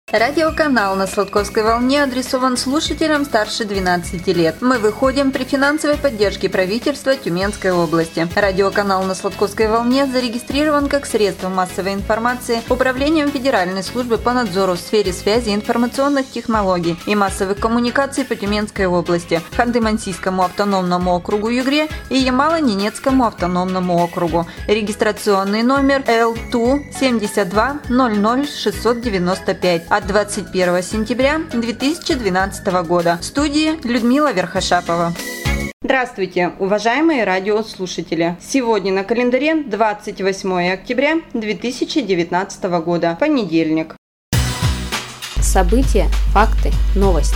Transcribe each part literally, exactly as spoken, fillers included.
Радиоканал на Сладковской волне адресован слушателям старше двенадцати лет. Мы выходим при финансовой поддержке правительства Тюменской области. Радиоканал на Сладковской волне зарегистрирован как средство массовой информации Управлением Федеральной службы по надзору в сфере связи, информационных технологий и массовых коммуникаций по Тюменской области, Ханты-Мансийскому автономному округу Югре и Ямало-Ненецкому автономному округу. Регистрационный номер Эл Ту семьдесят два ноль ноль шестьсот девяносто пять. От двадцать первого сентября две тысячи двенадцатого года. В студии Людмила Верхошапова. Здравствуйте, уважаемые радиослушатели! Сегодня на календаре двадцать восьмое октября две тысячи девятнадцатого года, понедельник. События, факты, новости.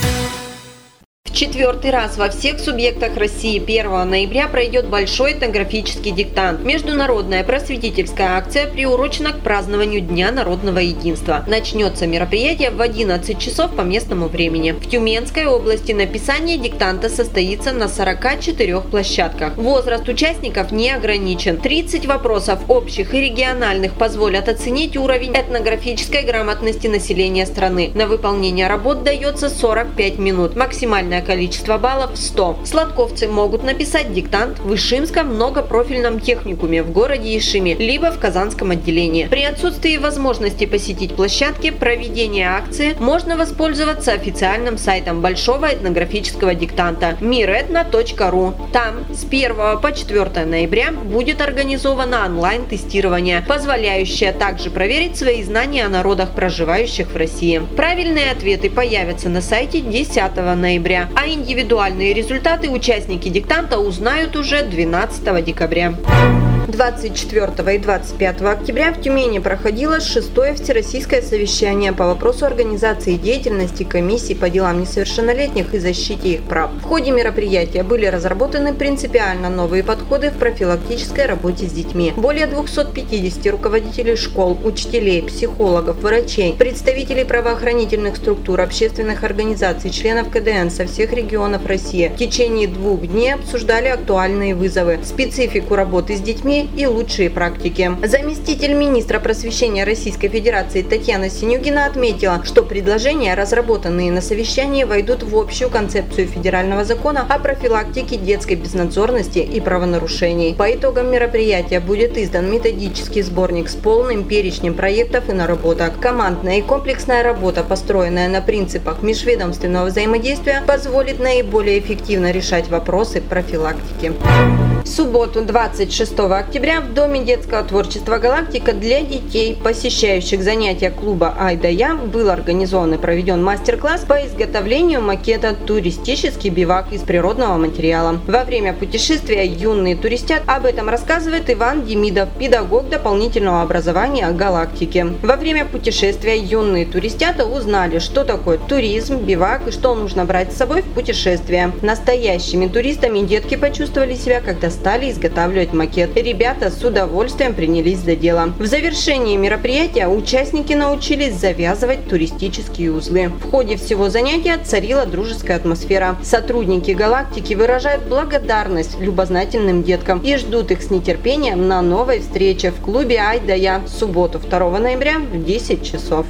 В четвертый раз во всех субъектах России первого ноября пройдет большой этнографический диктант. Международная просветительская акция приурочена к празднованию Дня народного единства. Начнется мероприятие в одиннадцать часов по местному времени. В Тюменской области написание диктанта состоится на сорока четырёх площадках. Возраст участников не ограничен. тридцать вопросов общих и региональных позволят оценить уровень этнографической грамотности населения страны. На выполнение работ дается сорок пять минут. Максимальное количество баллов сто. Сладковцы могут написать диктант в Ишимском многопрофильном техникуме в городе Ишиме, либо в Казанском отделении. При отсутствии возможности посетить площадки проведения акции можно воспользоваться официальным сайтом Большого этнографического диктанта миретно точка ру. Там с первого по четвёртое ноября будет организовано онлайн-тестирование, позволяющее также проверить свои знания о народах, проживающих в России. Правильные ответы появятся на сайте десятого ноября. А индивидуальные результаты участники диктанта узнают уже двенадцатого декабря. двадцать четвёртого и двадцать пятого октября в Тюмени проходило шестое всероссийское совещание по вопросу организации деятельности комиссий по делам несовершеннолетних и защите их прав. В ходе мероприятия были разработаны принципиально новые подходы в профилактической работе с детьми. Более двухсот пятидесяти руководителей школ, учителей, психологов, врачей, представителей правоохранительных структур, общественных организаций, членов ка дэ эн со всех регионов России в течение двух дней обсуждали актуальные вызовы, специфику работы с детьми и лучшие практики. Заместитель министра просвещения Российской Федерации Татьяна Синюгина отметила, что предложения, разработанные на совещании, войдут в общую концепцию федерального закона о профилактике детской безнадзорности и правонарушений. По итогам мероприятия будет издан методический сборник с полным перечнем проектов и наработок. Командная и комплексная работа, построенная на принципах межведомственного взаимодействия, позволит наиболее эффективно решать вопросы профилактики. В субботу, двадцать шестого октября, в Доме детского творчества «Галактика» для детей, посещающих занятия клуба «Ай да я», был организован и проведен мастер-класс по изготовлению макета «Туристический бивак» из природного материала. Во время путешествия юные туристят об этом рассказывает Иван Демидов, педагог дополнительного образования «Галактики». Во время путешествия юные туристята узнали, что такое туризм, бивак и что нужно брать с собой в путешествие. Настоящими туристами детки почувствовали себя, когда стали изготавливать макет. Ребята с удовольствием принялись за дело. В завершении мероприятия участники научились завязывать туристические узлы. В ходе всего занятия царила дружеская атмосфера. Сотрудники «Галактики» выражают благодарность любознательным деткам и ждут их с нетерпением на новой встрече в клубе «Ай да я» в субботу, второго ноября в десять часов.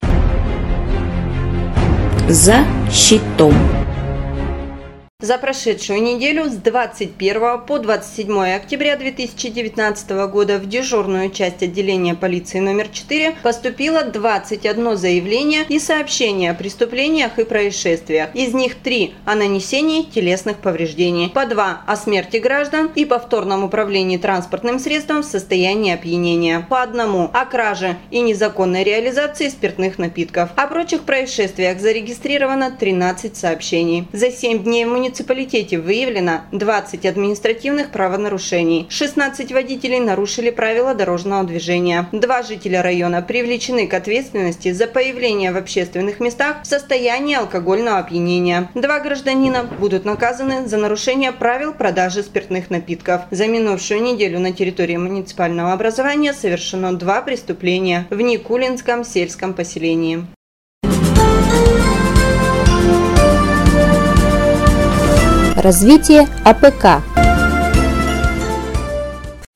За щитом. За прошедшую неделю с двадцать первого по двадцать седьмое октября две тысячи девятнадцатого года в дежурную часть отделения полиции номер четыре поступило двадцать одно заявление и сообщение о преступлениях и происшествиях. Из них три о нанесении телесных повреждений, по два о смерти граждан и повторном управлении транспортным средством в состоянии опьянения, по одному о краже и незаконной реализации спиртных напитков. О прочих происшествиях зарегистрировано тринадцать сообщений. За семь дней в муниципалитете В муниципалитете выявлено двадцать административных правонарушений. шестнадцать водителей нарушили правила дорожного движения. Два жителя района привлечены к ответственности за появление в общественных местах в состоянии алкогольного опьянения. Два гражданина будут наказаны за нарушение правил продажи спиртных напитков. За минувшую неделю на территории муниципального образования совершено два преступления в Никулинском сельском поселении. Развитие а пэ ка.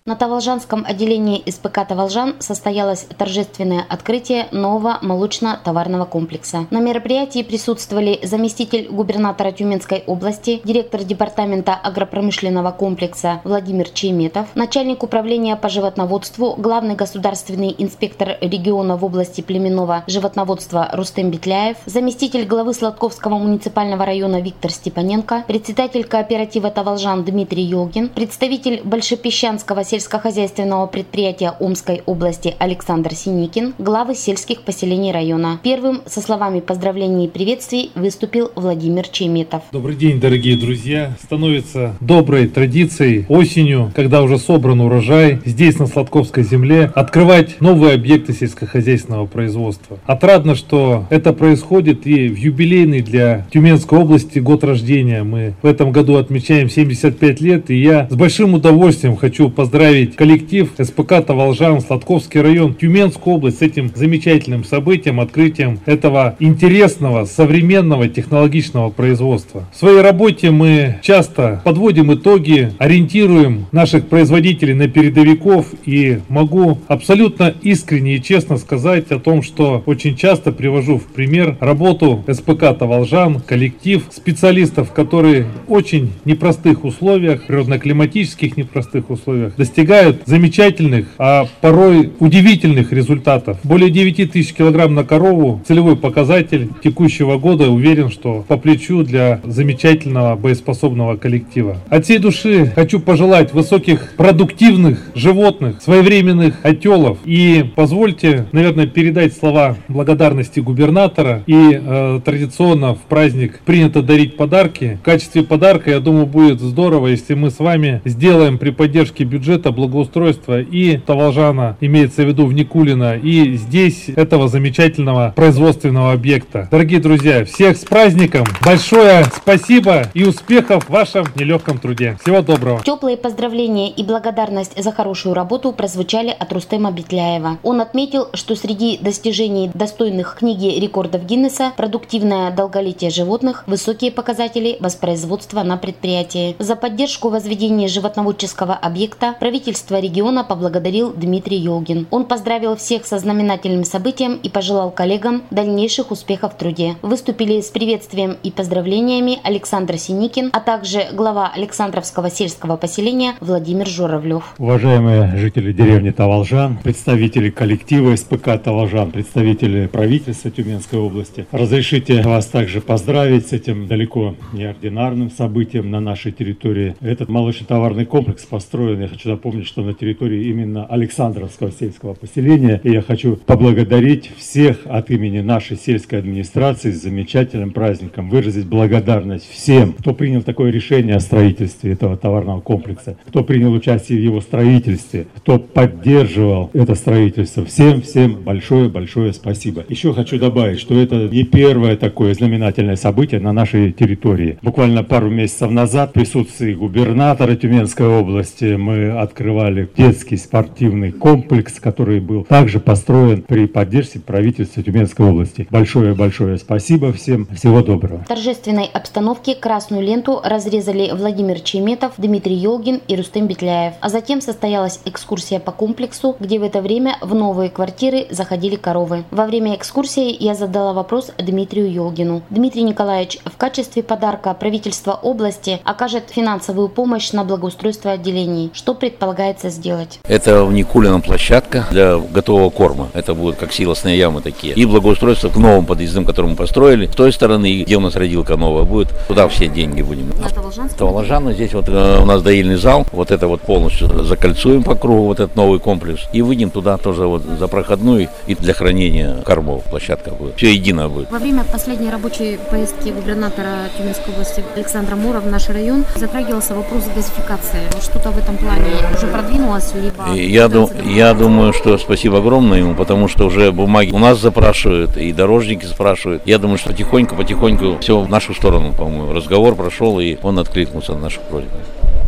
На Таволжанском отделении эс пэ ка «Таволжан» состоялось торжественное открытие нового молочно-товарного комплекса. На мероприятии присутствовали заместитель губернатора Тюменской области, директор департамента агропромышленного комплекса Владимир Чейметов, начальник управления по животноводству, главный государственный инспектор региона в области племенного животноводства Рустем Бетляев, заместитель главы Сладковского муниципального района Виктор Степаненко, председатель кооператива «Таволжан» Дмитрий Елгин, представитель Большепесчанского сельскохозяйственного предприятия Омской области Александр Синикин, главы сельских поселений района. Первым со словами поздравлений и приветствий выступил Владимир Чейметов. Добрый день, дорогие друзья! Становится доброй традицией осенью, когда уже собран урожай, здесь на Сладковской земле открывать новые объекты сельскохозяйственного производства. Отрадно, что это происходит и в юбилейный для Тюменской области год рождения. Мы в этом году отмечаем семьдесят пять лет, и я с большим удовольствием хочу поздравить коллектив эс пэ ка «Таволжан», Сладковский район, Тюменскую область с этим замечательным событием, открытием этого интересного, современного, технологичного производства. В своей работе мы часто подводим итоги, ориентируем наших производителей на передовиков, и могу абсолютно искренне и честно сказать о том, что очень часто привожу в пример работу эс пэ ка «Таволжан», коллектив специалистов, которые в очень непростых условиях, природно-климатических непростых условиях, достигают замечательных, а порой удивительных результатов. Более девяти тысяч килограмм на корову, целевой показатель текущего года, уверен, что по плечу для замечательного боеспособного коллектива. От всей души хочу пожелать высоких продуктивных животных, своевременных отелов, и позвольте, наверное, передать слова благодарности губернатора. И э, традиционно в праздник принято дарить подарки. В качестве подарка, я думаю, будет здорово, если мы с вами сделаем при поддержке бюджета благоустройства и Таволжана, имеется в виду в Никулино, и здесь этого замечательного производственного объекта. Дорогие друзья, всех с праздником! Большое спасибо и успехов в вашем нелегком труде. Всего доброго! Теплые поздравления и благодарность за хорошую работу прозвучали от Рустема Бетляева. Он отметил, что среди достижений, достойных книги рекордов Гиннесса, продуктивное долголетие животных, высокие показатели воспроизводства на предприятии. За поддержку возведения животноводческого объекта правительство региона поблагодарил Дмитрий Елгин. Он поздравил всех со знаменательным событием и пожелал коллегам дальнейших успехов в труде. Выступили с приветствием и поздравлениями Александр Синикин, а также глава Александровского сельского поселения Владимир Журавлев. Уважаемые жители деревни Таволжан, представители коллектива эс пэ ка «Таволжан», представители правительства Тюменской области, разрешите вас также поздравить с этим далеко неординарным событием на нашей территории. Этот молочно-товарный комплекс построен, я хочу напомнить, что на территории именно Александровского сельского поселения. И я хочу поблагодарить всех от имени нашей сельской администрации с замечательным праздником, выразить благодарность всем, кто принял такое решение о строительстве этого товарного комплекса, кто принял участие в его строительстве, кто поддерживал это строительство. Всем-всем большое-большое спасибо. Еще хочу добавить, что это не первое такое знаменательное событие на нашей территории. Буквально пару месяцев назад в присутствии губернатора Тюменской области мы открывали детский спортивный комплекс, который был также построен при поддержке правительства Тюменской области. Большое-большое спасибо всем. Всего доброго. В торжественной обстановке красную ленту разрезали Владимир Чейметов, Дмитрий Елгин и Рустем Бетляев. А затем состоялась экскурсия по комплексу, где в это время в новые квартиры заходили коровы. Во время экскурсии я задала вопрос Дмитрию Елгину. Дмитрий Николаевич, в качестве подарка правительство области окажет финансовую помощь на благоустройство отделений. Что предполагается сделать? Это в Никулино площадка для готового корма. Это будут как силосные ямы такие. И благоустройство к новым подъездам, которые мы построили. С той стороны, где у нас родилка новая будет, туда все деньги будем. На Таволжанском? Таволжан, здесь вот э, у нас доильный зал. Вот это вот полностью закольцуем по кругу, вот этот новый комплекс. И выйдем туда тоже вот за проходную и для хранения кормов площадка будет. Все едино будет. Во время последней рабочей поездки губернатора Тюменской области Александра Мура в наш район затрагивался вопрос газификации. Что-то в этом плане уже продвинулось? Либо я, ду- я думаю, что спасибо огромное ему, потому что уже бумаги у нас запрашивают, и дорожники спрашивают. Я думаю, что потихоньку-потихоньку все в нашу сторону, по-моему. Разговор прошел, и он откликнулся на нашу просьбу. Спасибо.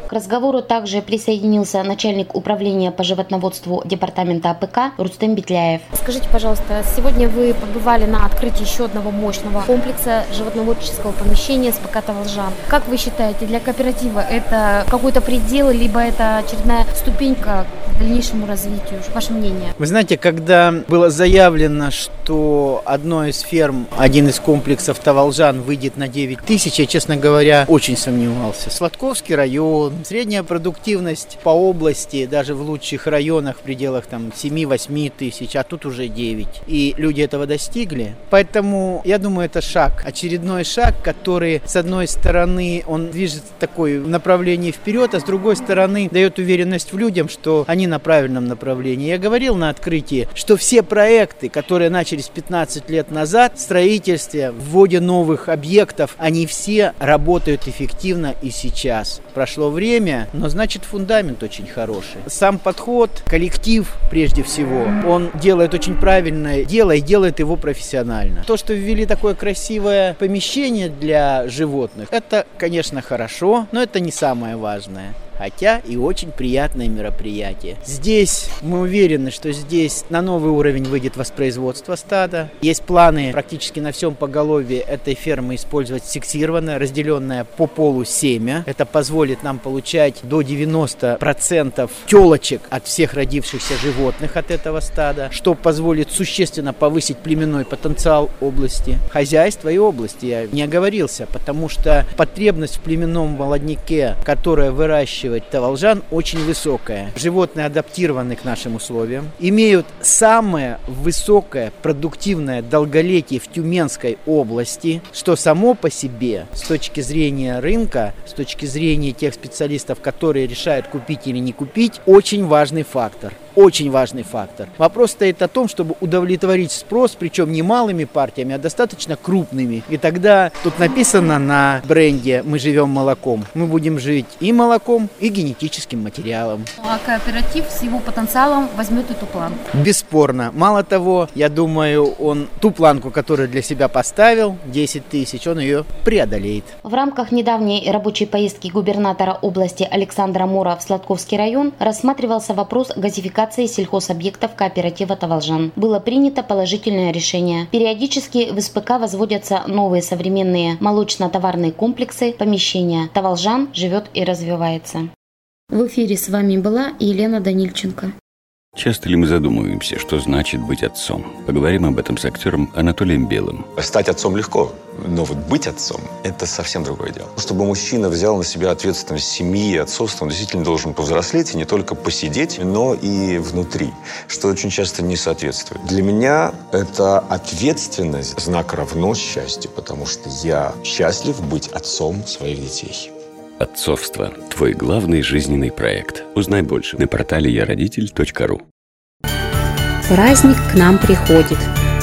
К разговору также присоединился начальник управления по животноводству департамента АПК Рустем Бетляев. Скажите, пожалуйста, сегодня вы побывали на открытии еще одного мощного комплекса животноводческого помещения СПК «Таволжан». Как вы считаете, для кооператива это какой-то предел, либо это очередная ступенька к дальнейшему развитию? Ваше мнение? Вы знаете, когда было заявлено, что одной из ферм, один из комплексов «Таволжан» выйдет на девять тысяч, я, честно говоря, очень сомневался. Сладковский район, средняя продуктивность по области, даже в лучших районах в пределах там семь-восемь тысяч, а тут уже девять. И люди этого достигли. Поэтому, я думаю, это шаг, очередной шаг, который, с одной стороны, он движет в такое направление вперед, а с другой стороны, дает уверенность в людям, что они на правильном направлении. Я говорил на открытии, что все проекты, которые начались пятнадцать лет назад, в строительстве, в вводе новых объектов, они все работают эффективно и сейчас. Прошло время, но значит фундамент очень хороший. Сам подход, коллектив прежде всего, он делает очень правильное дело и делает его профессионально. То, что ввели такое красивое помещение для животных, это, конечно, хорошо, но это не самое важное. Хотя и очень приятное мероприятие. Здесь мы уверены, что здесь на новый уровень выйдет воспроизводство стада. Есть планы практически на всем поголовье этой фермы использовать фиксированное, разделенное по полу семя. Это позволит нам получать до девяноста процентов телочек от всех родившихся животных от этого стада, что позволит существенно повысить племенной потенциал области. Хозяйства и области я не оговорился, потому что потребность в племенном молодняке, которая выращивает Таволжан, очень высокая. Животные адаптированы к нашим условиям, имеют самое высокое продуктивное долголетие в Тюменской области, что само по себе с точки зрения рынка, с точки зрения тех специалистов, которые решают купить или не купить, очень важный фактор. Очень важный фактор. Вопрос стоит о том, чтобы удовлетворить спрос, причем не малыми партиями, а достаточно крупными. И тогда тут написано на бренде «Мы живем молоком». Мы будем жить и молоком, и генетическим материалом. А кооператив с его потенциалом возьмет эту планку? Бесспорно. Мало того, я думаю, он ту планку, которую для себя поставил, десять тысяч, он ее преодолеет. В рамках недавней рабочей поездки губернатора области Александра Мура в Сладковский район рассматривался вопрос газификации сельхозобъектов кооператива «Таволжан». Было принято положительное решение. Периодически в СПК возводятся новые современные молочно-товарные комплексы, помещения. «Таволжан» живет и развивается. В эфире с вами была Елена Данильченко. Часто ли мы задумываемся, что значит быть отцом? Поговорим об этом с актером Анатолием Белым. Стать отцом легко, но вот быть отцом – это совсем другое дело. Чтобы мужчина взял на себя ответственность семьи и отцовства, он действительно должен повзрослеть и не только посидеть, но и внутри, что очень часто не соответствует. Для меня это ответственность, знак равно счастью, потому что я счастлив быть отцом своих детей. Отцовство – твой главный жизненный проект. Узнай больше на портале я родитель точка ру. Праздник к нам приходит.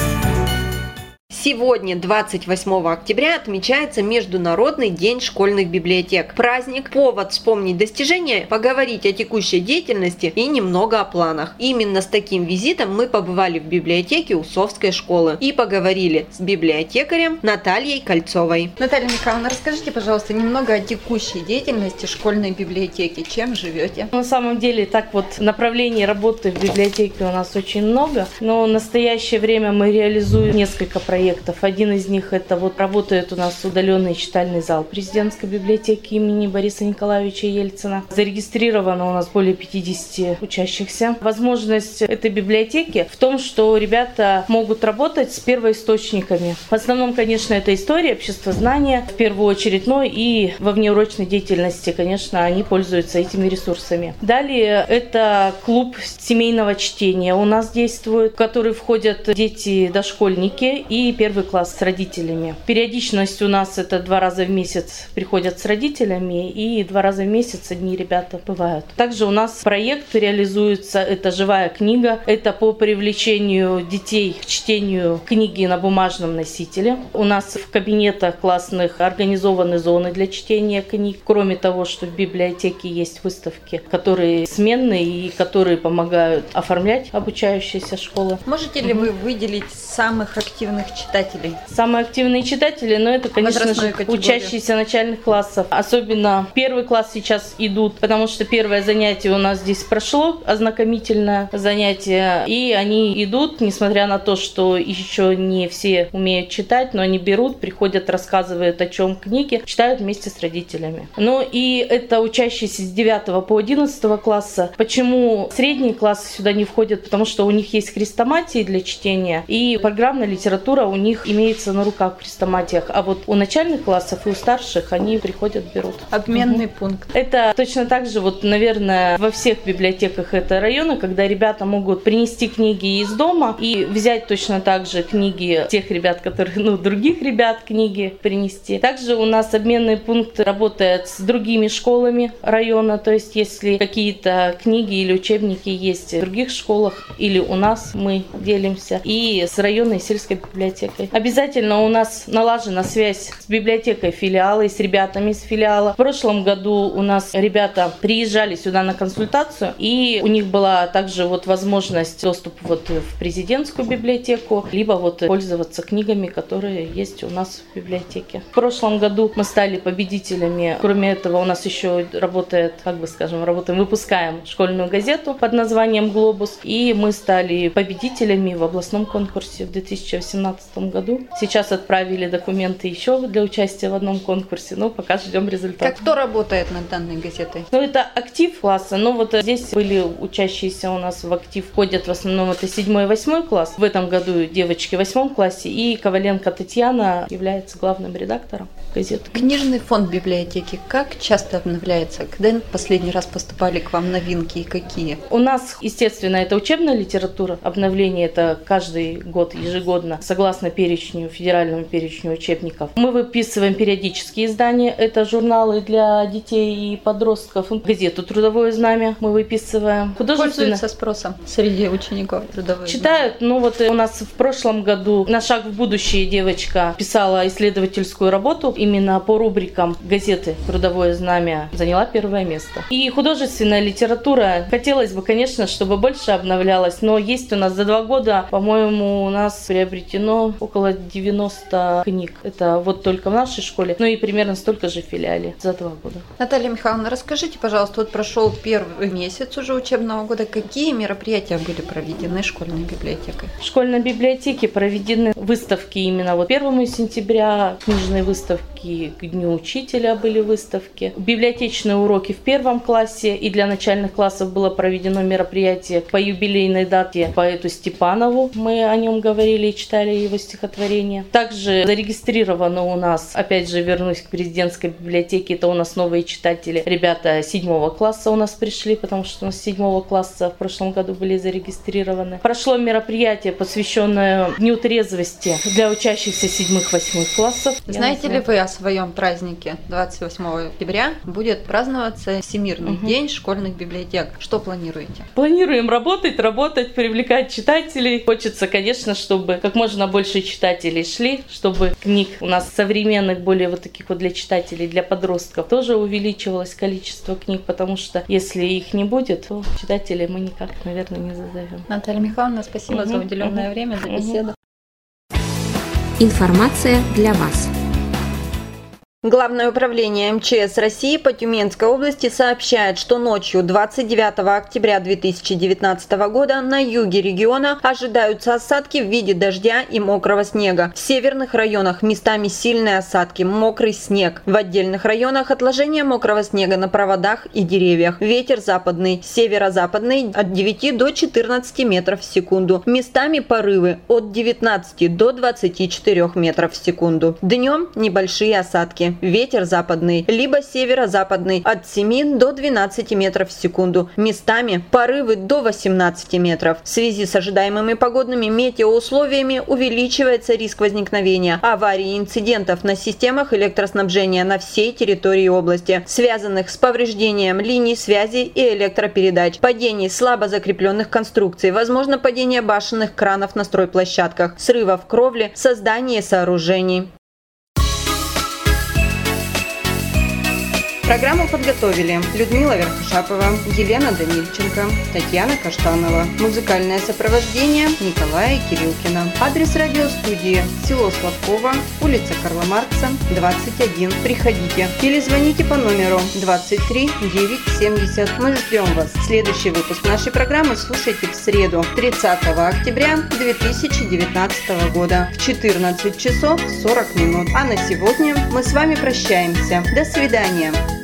Сегодня, двадцать восьмого октября, отмечается Международный день школьных библиотек. Праздник – повод вспомнить достижения, поговорить о текущей деятельности и немного о планах. Именно с таким визитом мы побывали в библиотеке Усовской школы и поговорили с библиотекарем Натальей Кольцовой. Наталья Михайловна, расскажите, пожалуйста, немного о текущей деятельности школьной библиотеки. Чем живете? На самом деле, так вот, направлений работы в библиотеке у нас очень много, но в настоящее время мы реализуем несколько проектов. Один из них – это вот работает у нас удаленный читальный зал президентской библиотеки имени Бориса Николаевича Ельцина. Зарегистрировано у нас более пятидесяти учащихся. Возможность этой библиотеки в том, что ребята могут работать с первоисточниками. В основном, конечно, это история, обществознание в первую очередь, но и во внеурочной деятельности, конечно, они пользуются этими ресурсами. Далее это клуб семейного чтения у нас действует, в который входят дети-дошкольники и первый класс с родителями. Периодичность у нас это два раза в месяц приходят с родителями и два раза в месяц одни ребята бывают. Также у нас проект реализуется, это живая книга, это по привлечению детей к чтению книги на бумажном носителе. У нас в кабинетах классных организованы зоны для чтения книг. Кроме того, что в библиотеке есть выставки, которые сменные и которые помогают оформлять обучающиеся школы. Можете ли вы выделить самых активных читателей читателей? Самые активные читатели, но это, конечно Возрастную же, категорию. учащиеся начальных классов. Особенно первый класс сейчас идут, потому что первое занятие у нас здесь прошло, ознакомительное занятие, и они идут, несмотря на то, что еще не все умеют читать, но они берут, приходят, рассказывают, о чем книги, читают вместе с родителями. Ну и это учащиеся с девятого по одиннадцатого класса. Почему средние классы сюда не входят? Потому что у них есть хрестоматии для чтения, и программная литература у них имеется на руках в хрестоматиях, а вот у начальных классов и у старших они приходят, берут. Обменный угу. пункт. Это точно так же, вот, наверное, во всех библиотеках этого района, когда ребята могут принести книги из дома и взять точно так же книги тех ребят, которые, ну, других ребят книги принести. Также у нас обменный пункт работает с другими школами района, то есть если какие-то книги или учебники есть в других школах или у нас, мы делимся, и с районной сельской библиотекой. Обязательно у нас налажена связь с библиотекой филиала и с ребятами из филиала. В прошлом году у нас ребята приезжали сюда на консультацию, и у них была также вот возможность доступа вот в президентскую библиотеку, либо вот пользоваться книгами, которые есть у нас в библиотеке. В прошлом году мы стали победителями. Кроме этого, у нас еще работает, как бы скажем, работаем, выпускаем школьную газету под названием «Глобус», и мы стали победителями в областном конкурсе в две тысячи восемнадцатом году. Сейчас отправили документы еще для участия в одном конкурсе, но пока ждем результата. Как кто работает над данной газетой? Ну, это актив класса, но вот здесь были учащиеся у нас в актив, ходят в основном это седьмой и восьмой класс. В этом году девочки в восьмом классе, и Коваленко Татьяна является главным редактором газеты. Книжный фонд библиотеки как часто обновляется? Когда последний раз поступали к вам новинки и какие? У нас, естественно, это учебная литература. Обновление это каждый год, ежегодно, согласно перечню, федеральному перечню учебников. Мы выписываем периодические издания. Это журналы для детей и подростков. Газету «Трудовое знамя» мы выписываем. Пользуются спросом среди учеников «Трудовое Читают. знамя». Ну вот у нас в прошлом году «На шаг в будущее» девочка писала исследовательскую работу именно по рубрикам газеты «Трудовое знамя», заняла первое место. И художественная литература, хотелось бы, конечно, чтобы больше обновлялась, но есть у нас за два года, по-моему, у нас приобретено около девяноста книг. Это вот только в нашей школе, ну и примерно столько же в филиале за два года. Наталья Михайловна, расскажите, пожалуйста, вот прошел первый месяц уже учебного года, какие мероприятия были проведены школьной библиотекой? В школьной библиотеке проведены выставки именно вот первого сентября, книжные выставки к Дню учителя были выставки, библиотечные уроки в первом классе, и для начальных классов было проведено мероприятие по юбилейной дате поэту Степанову. Мы о нем говорили и читали его стихотворение. Также зарегистрировано у нас, опять же, вернусь к президентской библиотеке, это у нас новые читатели. Ребята седьмого класса у нас пришли, потому что у нас с седьмого класса в прошлом году были зарегистрированы. Прошло мероприятие, посвященное Дню трезвости для учащихся седьмых-восьмых классов. Знаете ли вы о своем празднике? двадцать восьмого октября будет праздноваться Всемирный угу. день школьных библиотек. Что планируете? Планируем работать, работать, привлекать читателей. Хочется, конечно, чтобы как можно больше читателей шли, чтобы книг у нас современных, более вот таких вот для читателей, для подростков, тоже увеличивалось количество книг, потому что если их не будет, то читателей мы никак, наверное, не зазовем. Наталья Михайловна, спасибо угу, за уделенное угу, время, за беседу. Информация для вас. Главное управление эм че эс России по Тюменской области сообщает, что ночью двадцать девятого октября две тысячи девятнадцатого года на юге региона ожидаются осадки в виде дождя и мокрого снега. В северных районах местами сильные осадки, мокрый снег. В отдельных районах отложение мокрого снега на проводах и деревьях. Ветер западный, северо-западный от девяти до четырнадцати метров в секунду. Местами порывы от девятнадцати до двадцати четырёх метров в секунду. Днем небольшие осадки. Ветер западный, либо северо-западный от семи до двенадцати метров в секунду. Местами порывы до восемнадцати метров. В связи с ожидаемыми погодными метеоусловиями увеличивается риск возникновения аварий и инцидентов на системах электроснабжения на всей территории области, связанных с повреждением линий связи и электропередач, падений слабо закрепленных конструкций, возможно падение башенных кранов на стройплощадках, срывов кровли, создание сооружений. Программу подготовили Людмила Верхошапова, Елена Данильченко, Татьяна Каштанова. Музыкальное сопровождение Николая Кирилкина. Адрес радиостудии: село Сладково, улица Карла Маркса, двадцать один. Приходите или звоните по номеру двадцать три девятьсот семьдесят. Мы ждем вас. Следующий выпуск нашей программы слушайте в среду, тридцатого октября две тысячи девятнадцатого года в четырнадцать часов сорок минут. А на сегодня мы с вами прощаемся. До свидания.